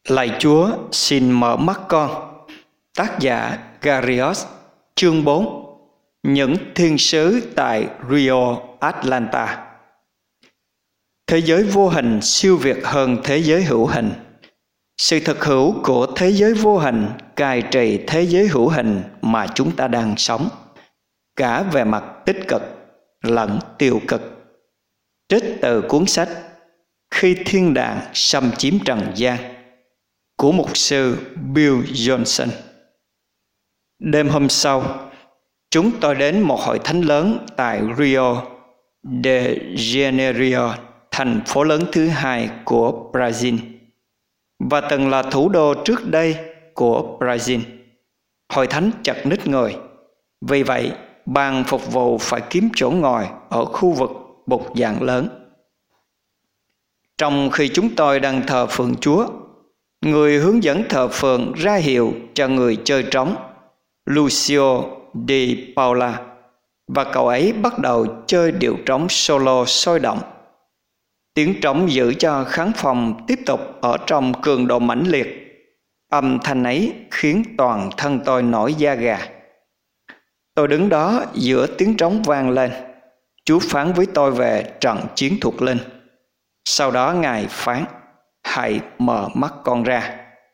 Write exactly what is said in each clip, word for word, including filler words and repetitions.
Lạy Chúa, xin mở mắt con. Tác giả Garios. Chương bốn. Những thiên sứ tại Rio Atlanta. Thế giới vô hình siêu việt hơn thế giới hữu hình. Sự thực hữu của thế giới vô hình cai trị thế giới hữu hình mà chúng ta đang sống, cả về mặt tích cực lẫn tiêu cực. Trích từ cuốn sách Khi thiên đàng xâm chiếm trần gian của mục sư Bill Johnson. Đêm hôm sau, chúng tôi đến một hội thánh lớn tại Rio de Janeiro, thành phố lớn thứ hai của Brazil, và từng là thủ đô trước đây của Brazil. Hội thánh chật ních người, vì vậy ban phục vụ phải kiếm chỗ ngồi ở khu vực bục giảng lớn. Trong khi chúng tôi đang thờ phượng Chúa, người hướng dẫn thờ phượng ra hiệu cho người chơi trống Lucio Di Paula, và cậu ấy bắt đầu chơi điệu trống solo sôi động. Tiếng trống giữ cho khán phòng tiếp tục ở trong cường độ mãnh liệt. Âm thanh ấy khiến toàn thân tôi nổi da gà. Tôi đứng đó giữa tiếng trống vang lên. Chúa phán với tôi về trận chiến thuộc linh. Sau đó Ngài phán: hãy mở mắt con ra.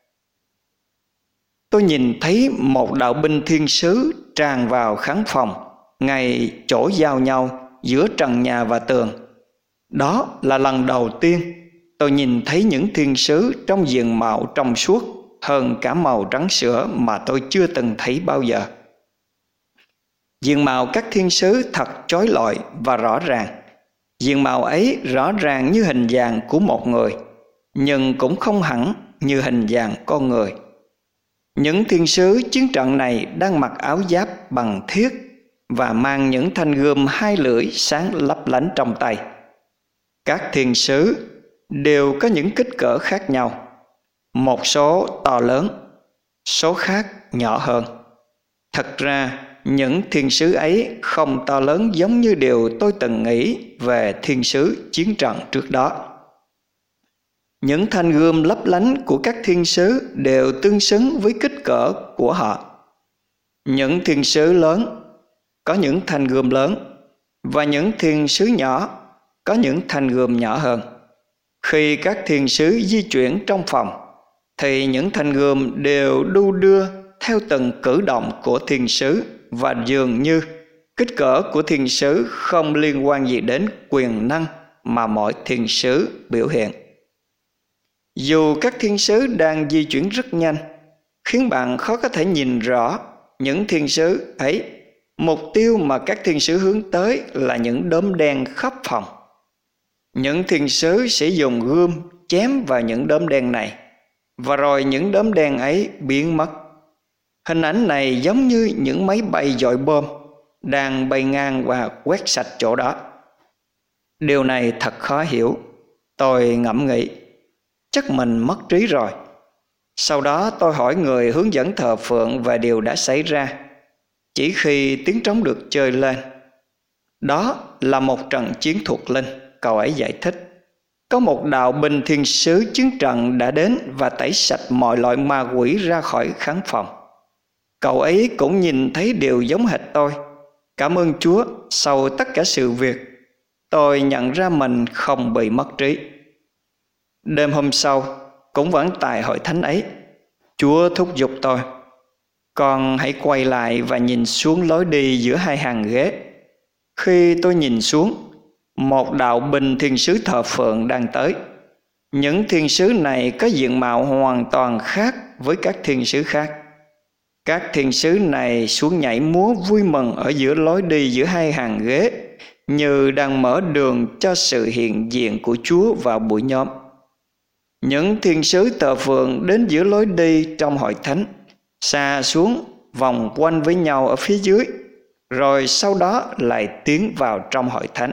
Tôi nhìn thấy một đạo binh thiên sứ tràn vào khán phòng, ngay chỗ giao nhau giữa trần nhà và tường. Đó là lần đầu tiên tôi nhìn thấy những thiên sứ trong diện mạo trong suốt hơn cả màu trắng sữa mà tôi chưa từng thấy bao giờ. Diện mạo các thiên sứ thật chói lọi và rõ ràng. Diện mạo ấy rõ ràng như hình dạng của một người, nhưng cũng không hẳn như hình dạng con người. Những thiên sứ chiến trận này đang mặc áo giáp bằng thiết và mang những thanh gươm hai lưỡi sáng lấp lánh trong tay. Các thiên sứ đều có những kích cỡ khác nhau, một số to lớn, số khác nhỏ hơn. Thật ra, những thiên sứ ấy không to lớn giống như điều tôi từng nghĩ về thiên sứ chiến trận trước đó. Những thanh gươm lấp lánh của các thiên sứ đều tương xứng với kích cỡ của họ. Những thiên sứ lớn có những thanh gươm lớn, và những thiên sứ nhỏ có những thanh gươm nhỏ hơn. Khi các thiên sứ di chuyển trong phòng, thì những thanh gươm đều đu đưa theo từng cử động của thiên sứ, và dường như kích cỡ của thiên sứ không liên quan gì đến quyền năng mà mỗi thiên sứ biểu hiện. Dù các thiên sứ đang di chuyển rất nhanh, khiến bạn khó có thể nhìn rõ những thiên sứ ấy, mục tiêu mà các thiên sứ hướng tới là những đốm đen khắp phòng. Những thiên sứ sẽ dùng gươm chém vào những đốm đen này, và rồi những đốm đen ấy biến mất. Hình ảnh này giống như những máy bay dội bom đang bay ngang và quét sạch chỗ đó. Điều này thật khó hiểu. Tôi ngẫm nghĩ, chắc mình mất trí rồi. Sau đó tôi hỏi người hướng dẫn thờ phượng về điều đã xảy ra. Chỉ khi tiếng trống được chơi lên, đó là một trận chiến thuộc linh, cậu ấy giải thích. Có một đạo binh thiên sứ chiến trận đã đến và tẩy sạch mọi loại ma quỷ ra khỏi khán phòng. Cậu ấy cũng nhìn thấy điều giống hệt tôi. Cảm ơn Chúa, sau tất cả sự việc, tôi nhận ra mình không bị mất trí. Đêm hôm sau, cũng vẫn tại hội thánh ấy, Chúa thúc giục tôi: con hãy quay lại và nhìn xuống lối đi giữa hai hàng ghế. Khi tôi nhìn xuống, một đạo binh thiên sứ thờ phượng đang tới. Những thiên sứ này có diện mạo hoàn toàn khác với các thiên sứ khác. Các thiên sứ này xuống nhảy múa vui mừng ở giữa lối đi giữa hai hàng ghế, như đang mở đường cho sự hiện diện của Chúa vào buổi nhóm. Những thiên sứ thờ phượng đến giữa lối đi trong hội thánh, xa xuống vòng quanh với nhau ở phía dưới, rồi sau đó lại tiến vào trong hội thánh.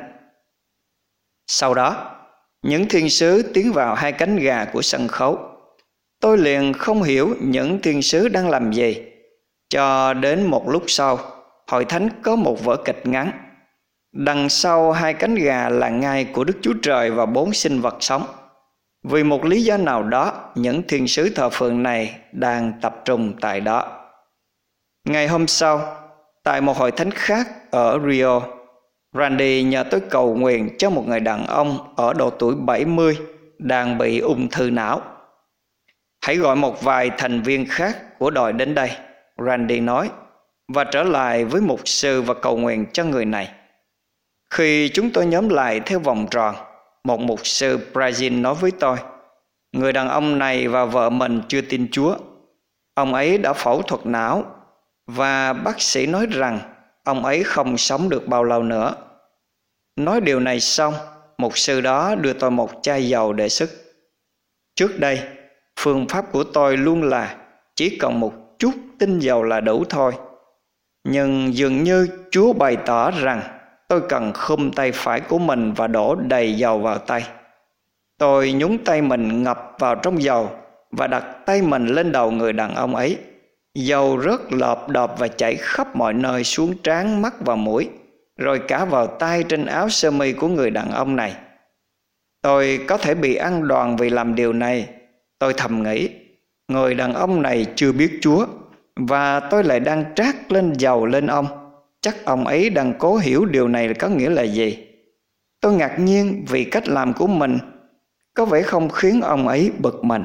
Sau đó, những thiên sứ tiến vào hai cánh gà của sân khấu. Tôi liền không hiểu những thiên sứ đang làm gì. Cho đến một lúc sau, hội thánh có một vở kịch ngắn. Đằng sau hai cánh gà là ngai của Đức Chúa Trời và bốn sinh vật sống. Vì một lý do nào đó, những thiên sứ thờ phượng này đang tập trung tại đó. Ngày hôm sau, tại một hội thánh khác ở Rio, Randy nhờ tôi cầu nguyện cho một người đàn ông ở độ tuổi bảy mươi đang bị ung thư não. Hãy gọi một vài thành viên khác của đội đến đây, Randy nói, và trở lại với mục sư và cầu nguyện cho người này. Khi chúng tôi nhóm lại theo vòng tròn, một mục sư Brazil nói với tôi, người đàn ông này và vợ mình chưa tin Chúa. Ông ấy đã phẫu thuật não và bác sĩ nói rằng ông ấy không sống được bao lâu nữa. Nói điều này xong, mục sư đó đưa tôi một chai dầu để sức. Trước đây, phương pháp của tôi luôn là chỉ cần một chút tinh dầu là đủ thôi. Nhưng dường như Chúa bày tỏ rằng tôi cần khum tay phải của mình và đổ đầy dầu vào tay. Tôi nhúng tay mình ngập vào trong dầu và đặt tay mình lên đầu người đàn ông ấy. Dầu rớt lợp đợp và chảy khắp mọi nơi xuống trán, mắt và mũi, rồi cả vào tay trên áo sơ mi của người đàn ông này. Tôi có thể bị ăn đòn vì làm điều này. Tôi thầm nghĩ, người đàn ông này chưa biết Chúa, và tôi lại đang trát lên dầu lên ông. Chắc ông ấy đang cố hiểu điều này có nghĩa là gì. Tôi ngạc nhiên vì cách làm của mình có vẻ không khiến ông ấy bực mình.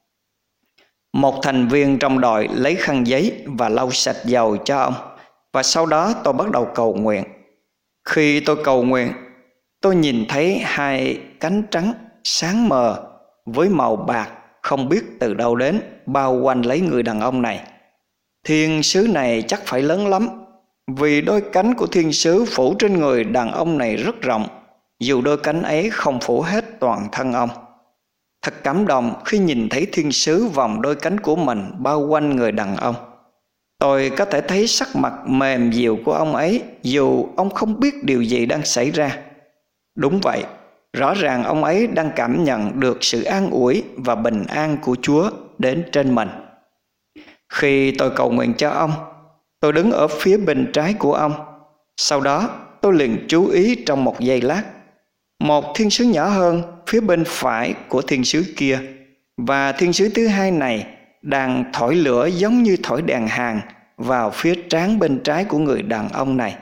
Một thành viên trong đội lấy khăn giấy và lau sạch dầu cho ông, và sau đó tôi bắt đầu cầu nguyện. Khi tôi cầu nguyện, tôi nhìn thấy hai cánh trắng sáng mờ với màu bạc không biết từ đâu đến bao quanh lấy người đàn ông này. Thiên sứ này chắc phải lớn lắm, vì đôi cánh của thiên sứ phủ trên người đàn ông này rất rộng, dù đôi cánh ấy không phủ hết toàn thân ông. Thật cảm động khi nhìn thấy thiên sứ vòng đôi cánh của mình bao quanh người đàn ông. Tôi có thể thấy sắc mặt mềm dịu của ông ấy dù ông không biết điều gì đang xảy ra. Đúng vậy, rõ ràng ông ấy đang cảm nhận được sự an ủi và bình an của Chúa đến trên mình. Khi tôi cầu nguyện cho ông, tôi đứng ở phía bên trái của ông. Sau đó tôi liền chú ý trong một giây lát, một thiên sứ nhỏ hơn phía bên phải của thiên sứ kia, và thiên sứ thứ hai này đang thổi lửa giống như thổi đèn hàng vào phía trán bên trái của người đàn ông này.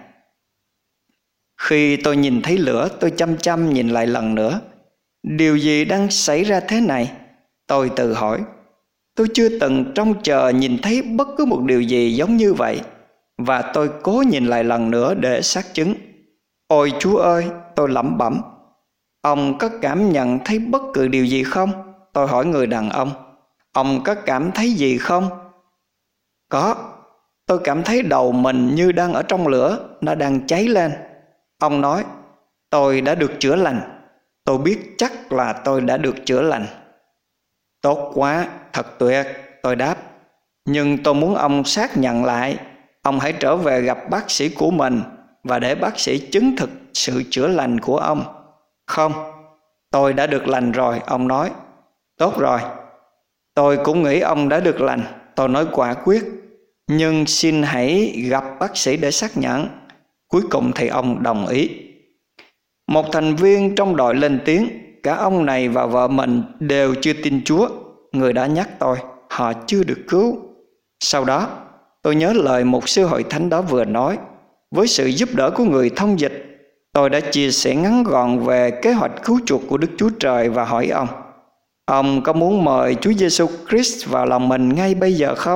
Khi tôi nhìn thấy lửa, tôi chăm chăm nhìn lại lần nữa. Điều gì đang xảy ra thế này? Tôi tự hỏi. Tôi chưa từng trông chờ nhìn thấy bất cứ một điều gì giống như vậy, và tôi cố nhìn lại lần nữa để xác chứng. Ôi Chúa ơi, tôi lẩm bẩm. Ông có cảm nhận thấy bất cứ điều gì không? Tôi hỏi người đàn ông. Ông có cảm thấy gì không? Có. Tôi cảm thấy đầu mình như đang ở trong lửa, nó đang cháy lên. Ông nói, tôi đã được chữa lành. Tôi biết chắc là tôi đã được chữa lành. Tốt quá, thật tuyệt, tôi đáp. Nhưng tôi muốn ông xác nhận lại. Ông hãy trở về gặp bác sĩ của mình và để bác sĩ chứng thực sự chữa lành của ông. Không, tôi đã được lành rồi, ông nói. Tốt rồi, tôi cũng nghĩ ông đã được lành, tôi nói quả quyết. Nhưng xin hãy gặp bác sĩ để xác nhận. Cuối cùng thì ông đồng ý. Một thành viên trong đội lên tiếng, cả ông này và vợ mình đều chưa tin Chúa. Người đã nhắc tôi, họ chưa được cứu. Sau đó, tôi nhớ lời mục sư hội thánh đó vừa nói. Với sự giúp đỡ của người thông dịch, tôi đã chia sẻ ngắn gọn về kế hoạch cứu chuộc của Đức Chúa Trời và hỏi ông, ông có muốn mời Chúa Giêsu Christ vào lòng mình ngay bây giờ không?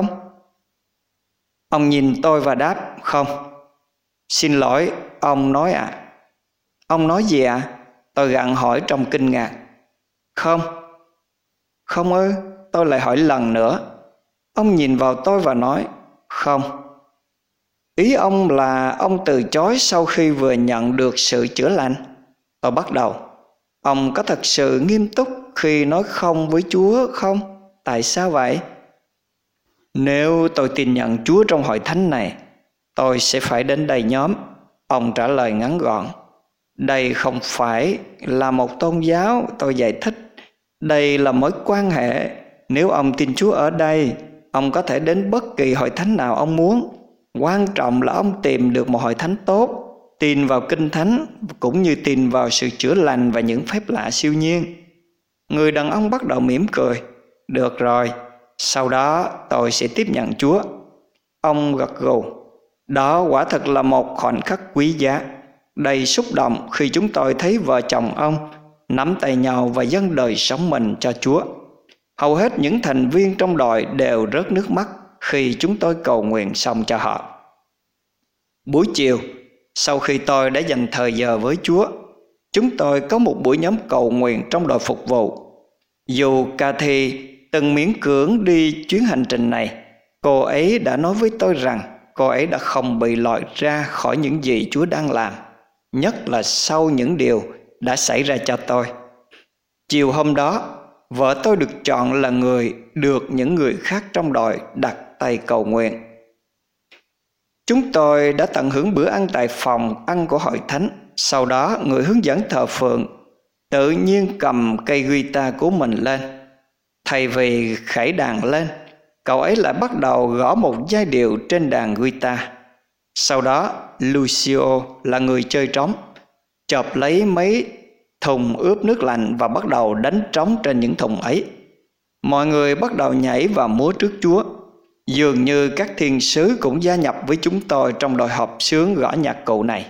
Ông nhìn tôi và đáp, không. Xin lỗi, ông nói ạ. À? Ông nói gì ạ? À? Tôi gặng hỏi trong kinh ngạc. Không. Không ư? Tôi lại hỏi lần nữa. Ông nhìn vào tôi và nói, không. Ý ông là ông từ chối sau khi vừa nhận được sự chữa lành? Tôi bắt đầu. Ông có thật sự nghiêm túc khi nói không với Chúa không? Tại sao vậy? Nếu tôi tin nhận Chúa trong hội thánh này, tôi sẽ phải đến đây nhóm. Ông trả lời ngắn gọn. Đây không phải là một tôn giáo, tôi giải thích. Đây là mối quan hệ. Nếu ông tin Chúa ở đây, ông có thể đến bất kỳ hội thánh nào ông muốn. Quan trọng là ông tìm được một hội thánh tốt, tin vào kinh thánh cũng như tin vào sự chữa lành và những phép lạ siêu nhiên. Người đàn ông bắt đầu mỉm cười. Được rồi, sau đó tôi sẽ tiếp nhận Chúa. Ông gật gù. Đó quả thật là một khoảnh khắc quý giá, đầy xúc động khi chúng tôi thấy vợ chồng ông nắm tay nhau và dâng đời sống mình cho Chúa. Hầu hết những thành viên trong đội đều rớt nước mắt khi chúng tôi cầu nguyện xong cho họ. Buổi chiều, sau khi tôi đã dành thời giờ với Chúa, chúng tôi có một buổi nhóm cầu nguyện trong đội phục vụ. Dù Cathy từng miễn cưỡng đi chuyến hành trình này, cô ấy đã nói với tôi rằng cô ấy đã không bị loại ra khỏi những gì Chúa đang làm, nhất là sau những điều đã xảy ra cho tôi. Chiều hôm đó, vợ tôi được chọn là người được những người khác trong đội đặt tay cầu nguyện. Chúng tôi đã tận hưởng bữa ăn tại phòng ăn của hội thánh. Sau đó, người hướng dẫn thờ phượng tự nhiên cầm cây guitar của mình lên. Thay vì khải đàn lên, cậu ấy lại bắt đầu gõ một giai điệu trên đàn guitar. Sau đó, Lucio là người chơi trống, chộp lấy mấy thùng ướp nước lạnh và bắt đầu đánh trống trên những thùng ấy. Mọi người bắt đầu nhảy và múa trước Chúa. Dường như các thiên sứ cũng gia nhập với chúng tôi trong đội hợp xướng gõ nhạc cụ này.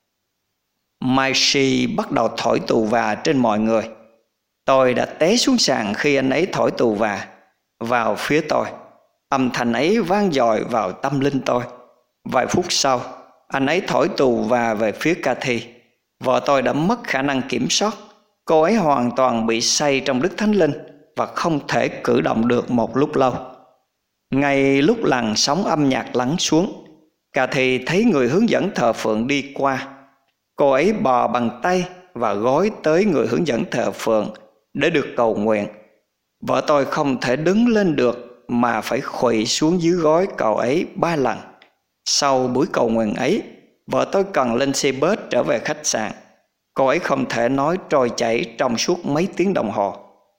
Maishi bắt đầu thổi tù và trên mọi người. Tôi đã té xuống sàn khi anh ấy thổi tù và vào phía tôi. Âm thanh ấy vang dội vào tâm linh tôi. Vài phút sau, anh ấy thổi tù và về phía Cathy. Vợ tôi đã mất khả năng kiểm soát. Cô ấy hoàn toàn bị say trong Đức Thánh Linh và không thể cử động được một lúc lâu. Ngay lúc làn sóng âm nhạc lắng xuống, Cathy thấy người hướng dẫn thờ phượng đi qua. Cô ấy bò bằng tay và gối tới người hướng dẫn thờ phượng để được cầu nguyện. Vợ tôi không thể đứng lên được mà phải khuỵu xuống dưới gối cậu ấy ba lần. Sau buổi cầu nguyện ấy, vợ tôi cần lên xe bus trở về khách sạn. Cô ấy không thể nói trôi chảy trong suốt mấy tiếng đồng hồ.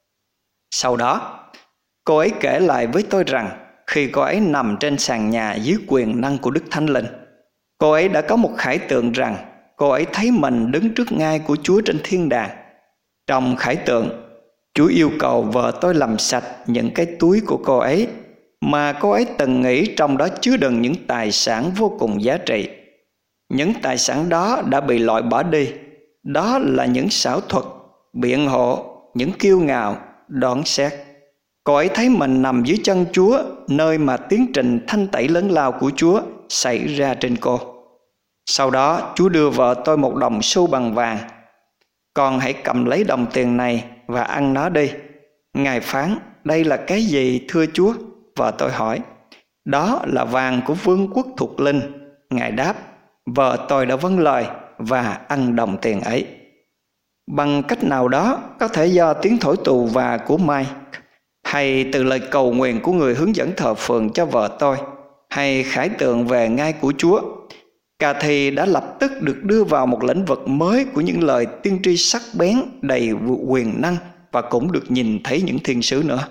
Sau đó, cô ấy kể lại với tôi rằng khi cô ấy nằm trên sàn nhà dưới quyền năng của Đức Thánh Linh, cô ấy đã có một khải tượng rằng cô ấy thấy mình đứng trước ngai của Chúa trên thiên đàng. Trong khải tượng, Chúa yêu cầu vợ tôi làm sạch những cái túi của cô ấy mà cô ấy từng nghĩ trong đó chứa đựng những tài sản vô cùng giá trị. Những tài sản đó đã bị loại bỏ đi. Đó là những xảo thuật, biện hộ, những kiêu ngạo, đoán xét. Cô ấy thấy mình nằm dưới chân Chúa, nơi mà tiến trình thanh tẩy lớn lao của Chúa xảy ra trên cô. Sau đó, Chúa đưa vợ tôi một đồng xu bằng vàng. Con hãy cầm lấy đồng tiền này và ăn nó đi. Ngài phán, đây là cái gì thưa Chúa? Vợ tôi hỏi. Đó là vàng của vương quốc thuộc linh. Ngài đáp. Vợ tôi đã vâng lời và ăn đồng tiền ấy. Bằng cách nào đó, có thể do tiếng thổi tù và của Mike, hay từ lời cầu nguyện của người hướng dẫn thờ phượng cho vợ tôi, hay khải tượng về ngai của Chúa, Cathy đã lập tức được đưa vào một lĩnh vực mới của những lời tiên tri sắc bén đầy quyền năng và cũng được nhìn thấy những thiên sứ nữa.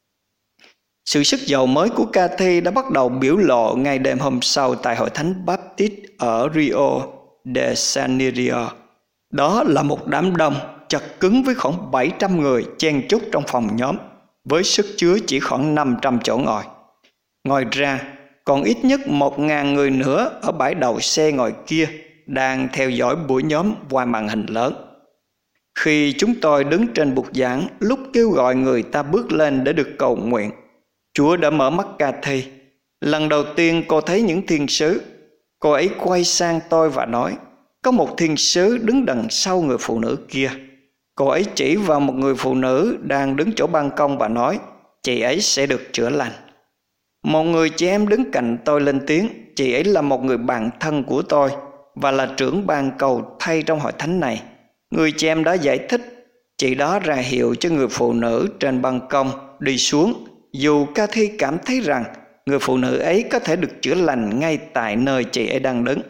Sự sức giàu mới của Cathy đã bắt đầu biểu lộ ngay đêm hôm sau tại hội thánh Baptist ở Rio de Janeiro. Đó là một đám đông chật cứng với khoảng bảy trăm người chen chúc trong phòng nhóm, với sức chứa chỉ khoảng năm trăm chỗ ngồi. Ngoài ra, còn ít nhất một nghìn người nữa ở bãi đậu xe ngoài kia đang theo dõi buổi nhóm qua màn hình lớn. Khi chúng tôi đứng trên bục giảng lúc kêu gọi người ta bước lên để được cầu nguyện, Chúa đã mở mắt Cathy. Lần đầu tiên cô thấy những thiên sứ. Cô ấy quay sang tôi và nói, có một thiên sứ đứng đằng sau người phụ nữ kia. Cô ấy chỉ vào một người phụ nữ đang đứng chỗ ban công và nói, chị ấy sẽ được chữa lành. Một người chị em đứng cạnh tôi lên tiếng, chị ấy là một người bạn thân của tôi và là trưởng ban cầu thay trong hội thánh này. Người chị em đó giải thích, chị đó ra hiệu cho người phụ nữ trên ban công đi xuống, dù Cathy cảm thấy rằng người phụ nữ ấy có thể được chữa lành ngay tại nơi chị ấy đang đứng.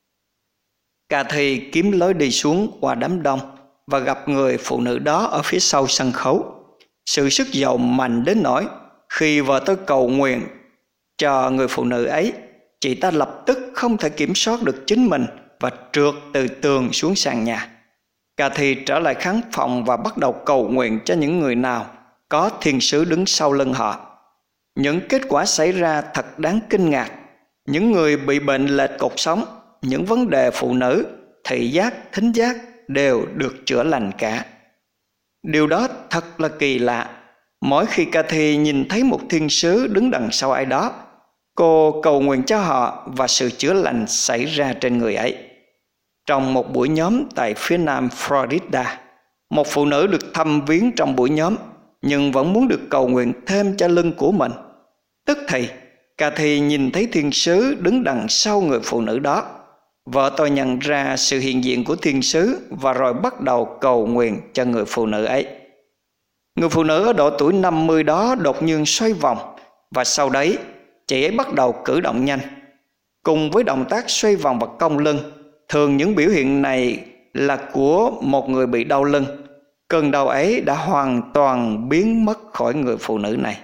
Cathy kiếm lối đi xuống qua đám đông và gặp người phụ nữ đó ở phía sau sân khấu. Sự sức giàu mạnh đến nỗi khi vợ tôi cầu nguyện cho người phụ nữ ấy, chị ta lập tức không thể kiểm soát được chính mình và trượt từ tường xuống sàn nhà. Cathy trở lại khán phòng và bắt đầu cầu nguyện cho những người nào có thiên sứ đứng sau lưng họ. Những kết quả xảy ra thật đáng kinh ngạc. Những người bị bệnh lệch cột sống, những vấn đề phụ nữ, thị giác, thính giác đều được chữa lành cả. Điều đó thật là kỳ lạ. Mỗi khi Cathy nhìn thấy một thiên sứ đứng đằng sau ai đó, cô cầu nguyện cho họ và sự chữa lành xảy ra trên người ấy. Trong một buổi nhóm tại phía nam Florida, một phụ nữ được thăm viếng trong buổi nhóm nhưng vẫn muốn được cầu nguyện thêm cho lưng của mình. Tức thì, Cathy nhìn thấy thiên sứ đứng đằng sau người phụ nữ đó. Vợ tôi nhận ra sự hiện diện của thiên sứ và rồi bắt đầu cầu nguyện cho người phụ nữ ấy. Người phụ nữ ở độ tuổi năm mươi đó đột nhiên xoay vòng và sau đấy chị ấy bắt đầu cử động nhanh. Cùng với động tác xoay vòng và cong lưng, thường những biểu hiện này là của một người bị đau lưng. Cơn đau ấy đã hoàn toàn biến mất khỏi người phụ nữ này.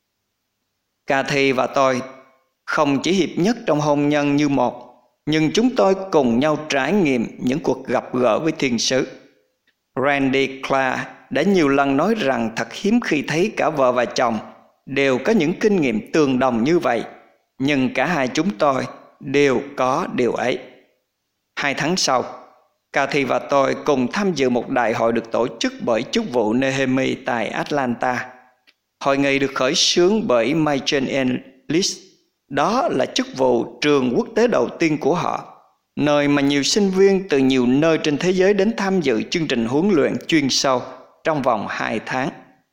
Cathy và tôi không chỉ hiệp nhất trong hôn nhân như một, nhưng chúng tôi cùng nhau trải nghiệm những cuộc gặp gỡ với thiên sứ. Randy Clark đã nhiều lần nói rằng thật hiếm khi thấy cả vợ và chồng đều có những kinh nghiệm tương đồng như vậy, nhưng cả hai chúng tôi đều có điều ấy. Hai tháng sau, Cathy và tôi cùng tham dự một đại hội được tổ chức bởi chức vụ Nehemi tại Atlanta. Hội nghị được khởi xướng bởi Machen and List. Đó là chức vụ trường quốc tế đầu tiên của họ, nơi mà nhiều sinh viên từ nhiều nơi trên thế giới đến tham dự chương trình huấn luyện chuyên sâu trong vòng hai tháng.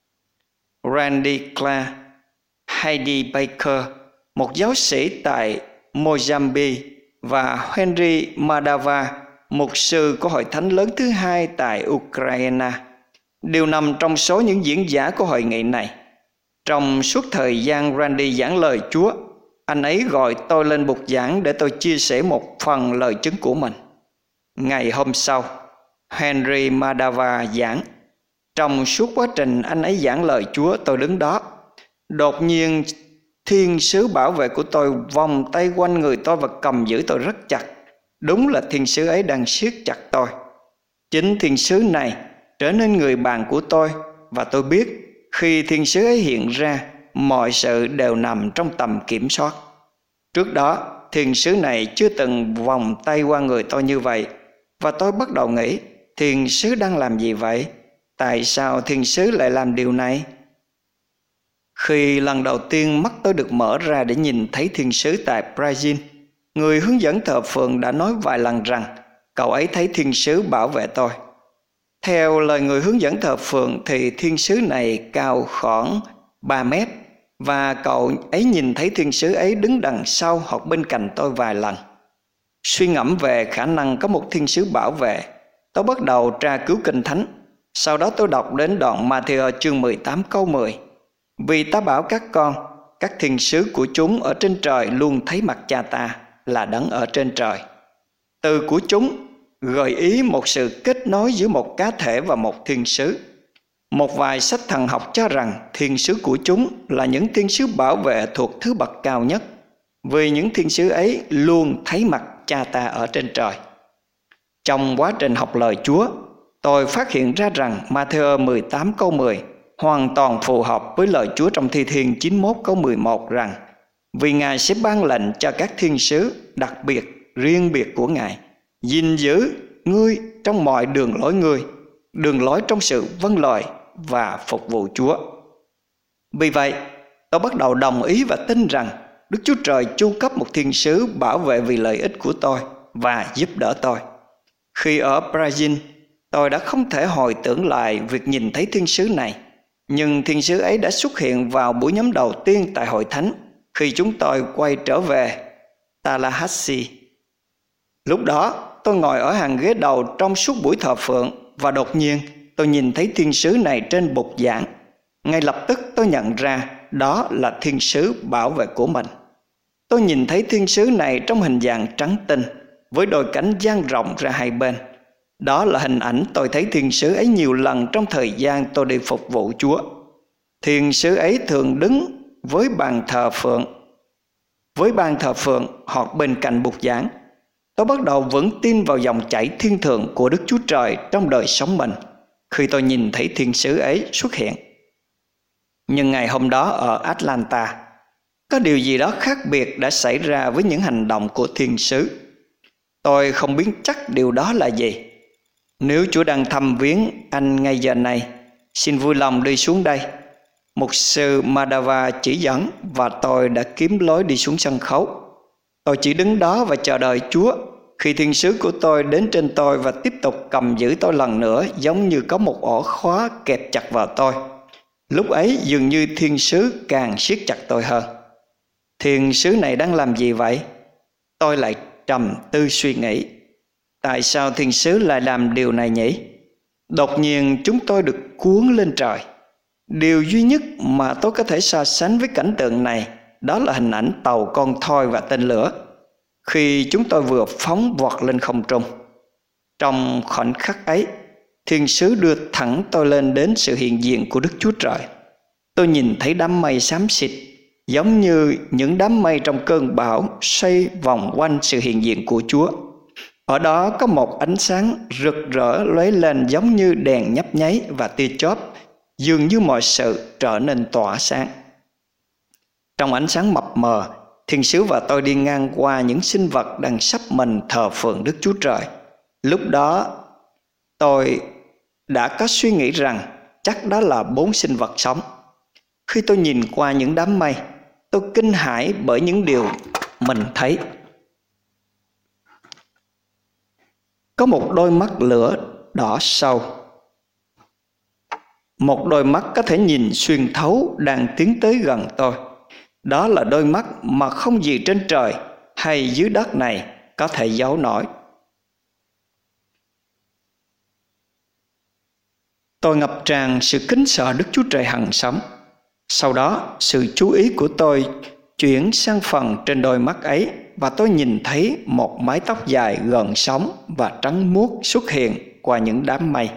Randy Clark, Heidi Baker, một giáo sĩ tại Mozambique, và Henry Madava, mục sư của hội thánh lớn thứ hai tại Ukraine, đều nằm trong số những diễn giả của hội nghị này. Trong suốt thời gian Randy giảng lời Chúa, anh ấy gọi tôi lên bục giảng để tôi chia sẻ một phần lời chứng của mình. Ngày hôm sau, Henry Madava giảng. Trong suốt quá trình anh ấy giảng lời Chúa, tôi đứng đó. Đột nhiên, thiên sứ bảo vệ của tôi vòng tay quanh người tôi và cầm giữ tôi rất chặt. Đúng là thiên sứ ấy đang siết chặt tôi. Chính thiên sứ này trở nên người bạn của tôi, và tôi biết khi thiên sứ ấy hiện ra, mọi sự đều nằm trong tầm kiểm soát. Trước đó, thiên sứ này chưa từng vòng tay qua người tôi như vậy, và tôi bắt đầu nghĩ, thiên sứ đang làm gì vậy? Tại sao thiên sứ lại làm điều này? Khi lần đầu tiên mắt tôi được mở ra để nhìn thấy thiên sứ tại Brazil, người hướng dẫn thờ phượng đã nói vài lần rằng cậu ấy thấy thiên sứ bảo vệ tôi. Theo lời người hướng dẫn thờ phượng thì thiên sứ này cao khoảng ba mét, và cậu ấy nhìn thấy thiên sứ ấy đứng đằng sau hoặc bên cạnh tôi vài lần. Suy ngẫm về khả năng có một thiên sứ bảo vệ, tôi bắt đầu tra cứu Kinh Thánh. Sau đó tôi đọc đến đoạn Ma-thi-ơ chương mười tám câu mười. Vì ta bảo các con, các thiên sứ của chúng ở trên trời luôn thấy mặt cha ta là đấng ở trên trời. Từ của chúng gợi ý một sự kết nối giữa một cá thể và một thiên sứ. Một vài sách thần học cho rằng thiên sứ của chúng là những thiên sứ bảo vệ thuộc thứ bậc cao nhất, vì những thiên sứ ấy luôn thấy mặt cha ta ở trên trời. Trong quá trình học lời Chúa, tôi phát hiện ra rằng Ma-thi-ơ mười tám câu mười hoàn toàn phù hợp với lời Chúa trong Thi Thiên chín mươi mốt câu mười một rằng vì Ngài sẽ ban lệnh cho các thiên sứ đặc biệt, riêng biệt của Ngài, gìn giữ ngươi trong mọi đường lối ngươi, đường lối trong sự vâng lời và phục vụ Chúa. Vì vậy, tôi bắt đầu đồng ý và tin rằng Đức Chúa Trời chu cấp một thiên sứ bảo vệ vì lợi ích của tôi và giúp đỡ tôi. Khi ở Brazil, tôi đã không thể hồi tưởng lại việc nhìn thấy thiên sứ này, nhưng thiên sứ ấy đã xuất hiện vào buổi nhóm đầu tiên tại hội thánh khi chúng tôi quay trở về Tallahassee. Lúc đó, tôi ngồi ở hàng ghế đầu trong suốt buổi thờ phượng và đột nhiên tôi nhìn thấy thiên sứ này trên bục giảng. Ngay lập tức tôi nhận ra đó là thiên sứ bảo vệ của mình. Tôi nhìn thấy thiên sứ này trong hình dạng trắng tinh với đôi cánh dang rộng ra hai bên. Đó là hình ảnh tôi thấy thiên sứ ấy nhiều lần trong thời gian tôi đi phục vụ Chúa. Thiên sứ ấy thường đứng với bàn thờ phượng, với bàn thờ phượng hoặc bên cạnh bục giảng. tôi bắt đầu vững tin vào dòng chảy thiên thượng của Đức Chúa Trời trong đời sống mình khi tôi nhìn thấy thiên sứ ấy xuất hiện. Nhưng ngày hôm đó ở Atlanta, có điều gì đó khác biệt đã xảy ra với những hành động của thiên sứ. Tôi không biết chắc điều đó là gì. Nếu Chúa đang thăm viếng anh ngay giờ này, xin vui lòng đi xuống đây. Mục sư Madava chỉ dẫn và tôi đã kiếm lối đi xuống sân khấu. Tôi chỉ đứng đó và chờ đợi Chúa khi thiên sứ của tôi đến trên tôi và tiếp tục cầm giữ tôi lần nữa, giống như có một ổ khóa kẹp chặt vào tôi. Lúc ấy dường như thiên sứ càng siết chặt tôi hơn. Thiên sứ này đang làm gì vậy? Tôi lại trầm tư suy nghĩ. Tại sao thiên sứ lại làm điều này nhỉ? Đột nhiên chúng tôi được cuốn lên trời. Điều duy nhất mà tôi có thể so sánh với cảnh tượng này đó là hình ảnh tàu con thoi và tên lửa khi chúng tôi vừa phóng vọt lên không trung. Trong khoảnh khắc ấy, thiên sứ đưa thẳng tôi lên đến sự hiện diện của Đức Chúa Trời. Tôi nhìn thấy đám mây xám xịt, giống như những đám mây trong cơn bão xoay vòng quanh sự hiện diện của Chúa. Ở đó có một ánh sáng rực rỡ lóe lên giống như đèn nhấp nháy và tia chớp, dường như mọi sự trở nên tỏa sáng. Trong ánh sáng mập mờ, thiên sứ và tôi đi ngang qua những sinh vật đang sắp mình thờ phượng Đức Chúa Trời. Lúc đó, tôi đã có suy nghĩ rằng chắc đó là bốn sinh vật sống. Khi tôi nhìn qua những đám mây, tôi kinh hãi bởi những điều mình thấy. Có một đôi mắt lửa đỏ sâu. Một đôi mắt có thể nhìn xuyên thấu đang tiến tới gần tôi. Đó là đôi mắt mà không gì trên trời hay dưới đất này có thể giấu nổi. Tôi ngập tràn sự kính sợ Đức Chúa Trời hằng sống. Sau đó, sự chú ý của tôi chuyển sang phần trên đôi mắt ấy và tôi nhìn thấy một mái tóc dài gần sóng và trắng muốt xuất hiện qua những đám mây.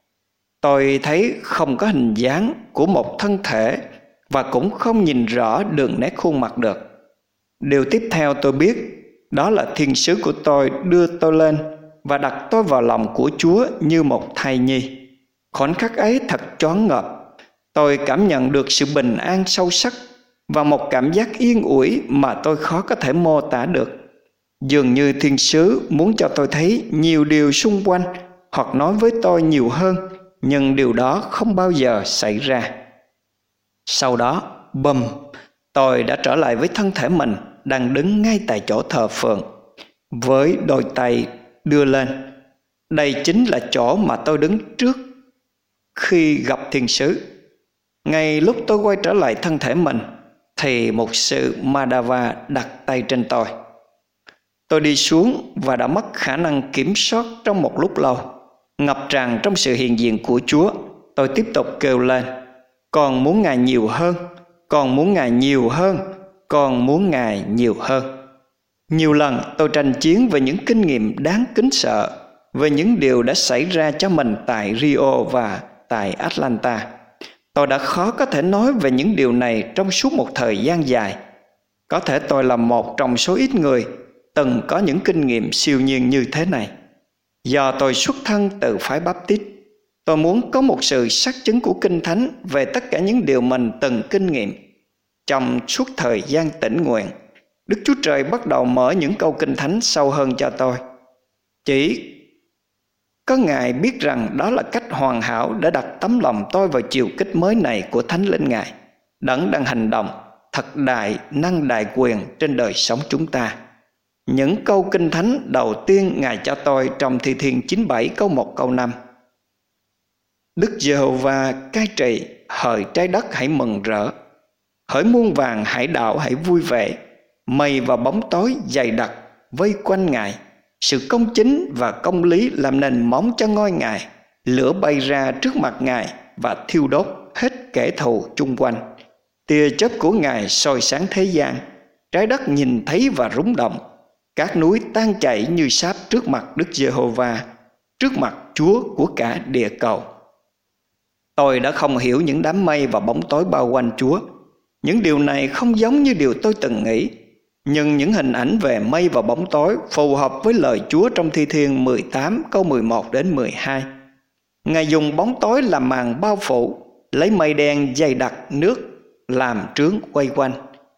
Tôi thấy không có hình dáng của một thân thể và cũng không nhìn rõ đường nét khuôn mặt được. Điều tiếp theo tôi biết đó là thiên sứ của tôi đưa tôi lên và đặt tôi vào lòng của Chúa như một thai nhi. Khoảnh khắc ấy thật choáng ngợp. Tôi cảm nhận được sự bình an sâu sắc và một cảm giác yên ủi mà tôi khó có thể mô tả được. Dường như thiên sứ muốn cho tôi thấy nhiều điều xung quanh hoặc nói với tôi nhiều hơn, nhưng điều đó không bao giờ xảy ra. Sau đó, bùm, tôi đã trở lại với thân thể mình đang đứng ngay tại chỗ thờ phượng, với đôi tay đưa lên. Đây chính là chỗ mà tôi đứng trước khi gặp thiên sứ. Ngay lúc tôi quay trở lại thân thể mình, thì mục sư Madava đặt tay trên tôi. Tôi đi xuống và đã mất khả năng kiểm soát trong một lúc lâu. Ngập tràn trong sự hiện diện của Chúa, tôi tiếp tục kêu lên: Con muốn Ngài nhiều hơn, con muốn Ngài nhiều hơn, con muốn Ngài nhiều hơn. Nhiều lần tôi tranh chiến về những kinh nghiệm đáng kính sợ, về những điều đã xảy ra cho mình tại Rio và tại Atlanta. Tôi đã khó có thể nói về những điều này trong suốt một thời gian dài. Có thể tôi là một trong số ít người từng có những kinh nghiệm siêu nhiên như thế này. Do tôi xuất thân từ phái Baptist, tôi muốn có một sự xác chứng của Kinh Thánh về tất cả những điều mình từng kinh nghiệm. Trong suốt thời gian tĩnh nguyện, Đức Chúa Trời bắt đầu mở những câu Kinh Thánh sâu hơn cho tôi. Chỉ có Ngài biết rằng đó là cách hoàn hảo để đặt tấm lòng tôi vào chiều kích mới này của Thánh Linh Ngài, đấng đang hành động thật đại năng đại quyền trên đời sống chúng ta. Những câu Kinh Thánh đầu tiên Ngài cho tôi trong Thi Thiên chín mươi bảy câu một câu năm. Đức Giê-hô-va cai trị, hỡi trái đất hãy mừng rỡ, hỡi muôn vàng hải đảo hãy vui vẻ. Mây và bóng tối dày đặc vây quanh Ngài, sự công chính và công lý làm nền móng cho ngôi Ngài. Lửa bay ra trước mặt Ngài và thiêu đốt hết kẻ thù chung quanh. Tia chớp của Ngài soi sáng thế gian, trái đất nhìn thấy và rúng động. Các núi tan chảy như sáp trước mặt Đức Giê-hô-va, trước mặt Chúa của cả địa cầu. Tôi đã không hiểu những đám mây và bóng tối bao quanh Chúa. Những điều này không giống như điều tôi từng nghĩ. Nhưng những hình ảnh về mây và bóng tối phù hợp với lời Chúa trong Thi Thiên mười tám câu mười một đến mười hai. Ngài dùng bóng tối làm màn bao phủ, lấy mây đen dày đặc nước làm trướng quay quanh.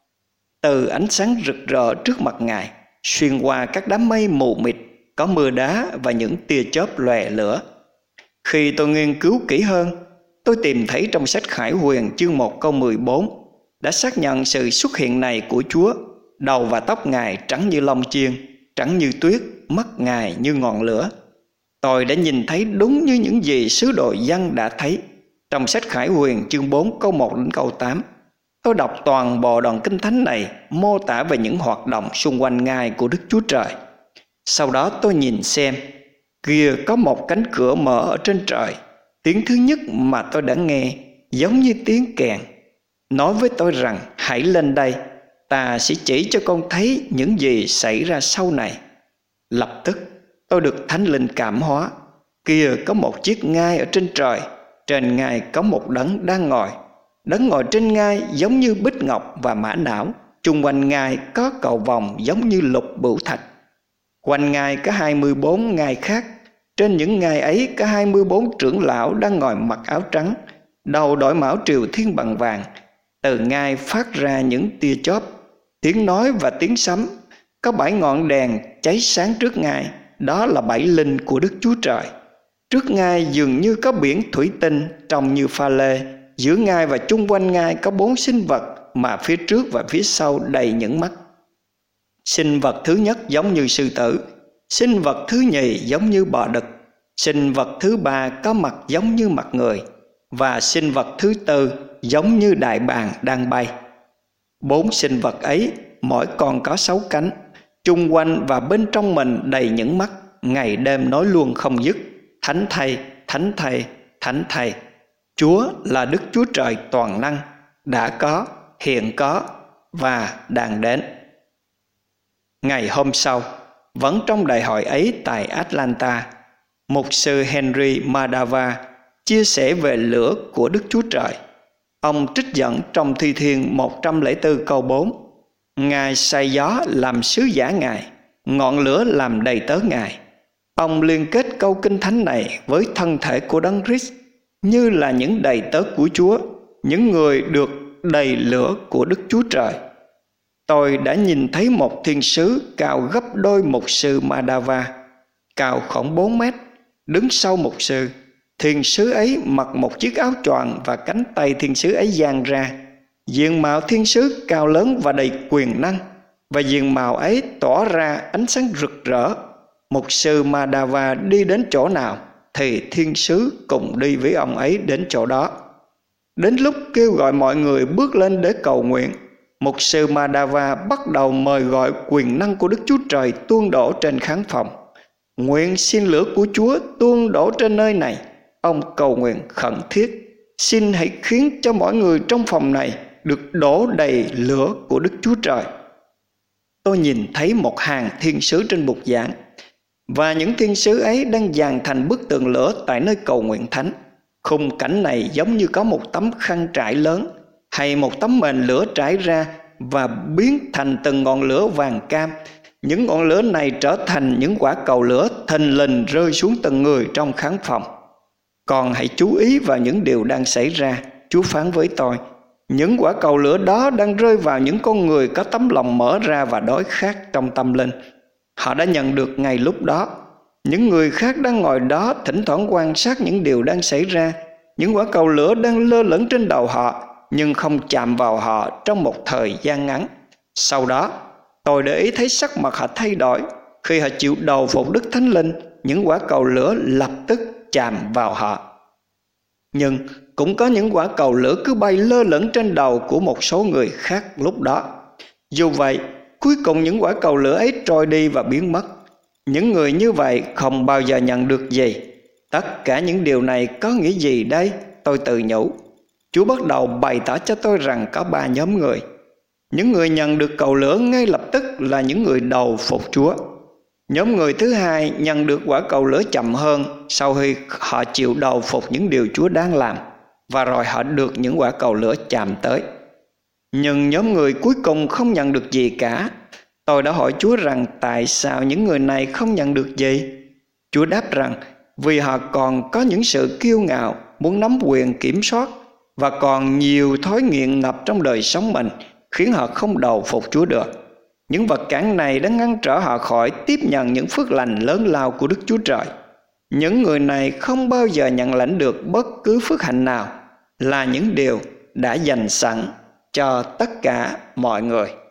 Từ ánh sáng rực rỡ trước mặt Ngài, xuyên qua các đám mây mù mịt, có mưa đá và những tia chớp lòe lửa. Khi tôi nghiên cứu kỹ hơn, tôi tìm thấy trong sách Khải Huyền chương một câu mười bốn đã xác nhận sự xuất hiện này của Chúa. Đầu và tóc Ngài trắng như lông chiên, trắng như tuyết, mắt Ngài như ngọn lửa. Tôi đã nhìn thấy đúng như những gì sứ đồ Giăng đã thấy. Trong sách Khải Huyền chương bốn câu một đến câu tám, tôi đọc toàn bộ đoạn kinh thánh này mô tả về những hoạt động xung quanh Ngài của Đức Chúa Trời. Sau đó tôi nhìn xem, kìa có một cánh cửa mở ở trên trời. Tiếng thứ nhất mà tôi đã nghe giống như tiếng kèn, nói với tôi rằng hãy lên đây, ta sẽ chỉ cho con thấy những gì xảy ra sau này. Lập tức tôi được Thánh Linh cảm hóa. Kìa có một chiếc ngai ở trên trời, trên ngai có một đấng đang ngồi. Đấng ngồi trên ngai giống như bích ngọc và mã não, chung quanh ngai có cầu vòng giống như lục bửu thạch. Quanh ngai có hai mươi bốn ngai khác, trên những ngai ấy có hai mươi bốn trưởng lão đang ngồi mặc áo trắng, đầu đội mão triều thiên bằng vàng. Từ ngai phát ra những tia chớp, tiếng nói và tiếng sấm. Có bảy ngọn đèn cháy sáng trước ngai, đó là bảy linh của Đức Chúa Trời. Trước ngai dường như có biển thủy tinh trông như pha lê. Giữa ngai và chung quanh ngai có bốn sinh vật, mà phía trước và phía sau đầy những mắt. Sinh vật thứ nhất giống như sư tử, sinh vật thứ nhì giống như bò đực, sinh vật thứ ba có mặt giống như mặt người, và sinh vật thứ tư giống như đại bàng đang bay. Bốn sinh vật ấy mỗi con có sáu cánh, chung quanh và bên trong mình đầy những mắt, ngày đêm nói luôn không dứt: Thánh Thầy, Thánh Thầy, Thánh Thầy. Chúa là Đức Chúa Trời toàn năng, đã có, hiện có và đang đến. Ngày hôm sau, vẫn trong đại hội ấy tại Atlanta, mục sư Henry Madava chia sẻ về lửa của Đức Chúa Trời. Ông trích dẫn trong Thi Thiên một trăm lẻ bốn câu bốn: Ngài sai gió làm sứ giả Ngài, ngọn lửa làm đầy tớ Ngài. Ông liên kết câu kinh thánh này với thân thể của Đấng Christ như là những đầy tớ của Chúa, những người được đầy lửa của Đức Chúa Trời. Tôi đã nhìn thấy một thiên sứ cao gấp đôi mục sư Madava, cao khoảng bốn mét, đứng sau mục sư. Thiên sứ ấy mặc một chiếc áo choàng và cánh tay thiên sứ ấy dang ra. Diện mạo thiên sứ cao lớn và đầy quyền năng, và diện mạo ấy tỏa ra ánh sáng rực rỡ. Mục sư Madava đi đến chỗ nào thì thiên sứ cùng đi với ông ấy đến chỗ đó. Đến lúc kêu gọi mọi người bước lên để cầu nguyện, mục sư Madava bắt đầu mời gọi quyền năng của Đức Chúa Trời tuôn đổ trên khán phòng. Nguyện xin lửa của Chúa tuôn đổ trên nơi này. Ông cầu nguyện khẩn thiết: xin hãy khiến cho mọi người trong phòng này được đổ đầy lửa của Đức Chúa Trời. Tôi nhìn thấy một hàng thiên sứ trên bục giảng, và những thiên sứ ấy đang dàn thành bức tường lửa tại nơi cầu nguyện thánh. Khung cảnh này giống như có một tấm khăn trải lớn hay một tấm mền lửa trải ra và biến thành từng ngọn lửa vàng cam. Những ngọn lửa này trở thành những quả cầu lửa thình lình rơi xuống từng người trong khán phòng. Còn hãy chú ý vào những điều đang xảy ra, Chúa phán với tôi. Những quả cầu lửa đó đang rơi vào những con người có tấm lòng mở ra và đói khát trong tâm linh. Họ đã nhận được ngay lúc đó. Những người khác đang ngồi đó thỉnh thoảng quan sát những điều đang xảy ra. Những quả cầu lửa đang lơ lửng trên đầu họ, nhưng không chạm vào họ trong một thời gian ngắn. Sau đó, tôi để ý thấy sắc mặt họ thay đổi. Khi họ chịu đầu phục Đức Thánh Linh, những quả cầu lửa lập tức chạm vào họ. Nhưng cũng có những quả cầu lửa cứ bay lơ lửng trên đầu của một số người khác lúc đó. Dù vậy, cuối cùng những quả cầu lửa ấy trôi đi và biến mất. Những người như vậy không bao giờ nhận được gì. Tất cả những điều này có nghĩa gì đây? Tôi tự nhủ. Chúa bắt đầu bày tỏ cho tôi rằng có ba nhóm người. Những người nhận được cầu lửa ngay lập tức là những người đầu phục Chúa. Nhóm người thứ hai nhận được quả cầu lửa chậm hơn sau khi họ chịu đầu phục những điều Chúa đang làm, và rồi họ được những quả cầu lửa chạm tới. Nhưng nhóm người cuối cùng không nhận được gì cả. Tôi đã hỏi Chúa rằng tại sao những người này không nhận được gì? Chúa đáp rằng vì họ còn có những sự kiêu ngạo, muốn nắm quyền kiểm soát và còn nhiều thói nghiện ngập trong đời sống mình, khiến họ không đầu phục Chúa được. Những vật cản này đã ngăn trở họ khỏi tiếp nhận những phước lành lớn lao của Đức Chúa Trời. Những người này không bao giờ nhận lãnh được bất cứ phước hạnh nào, là những điều đã dành sẵn cho tất cả mọi người.